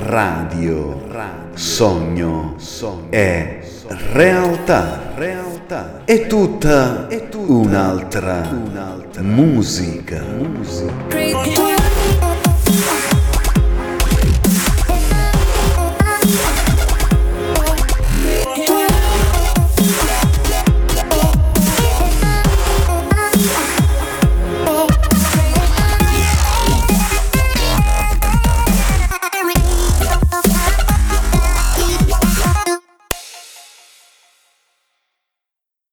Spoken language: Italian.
radio, sogno e realtà, è tutta un'altra musica.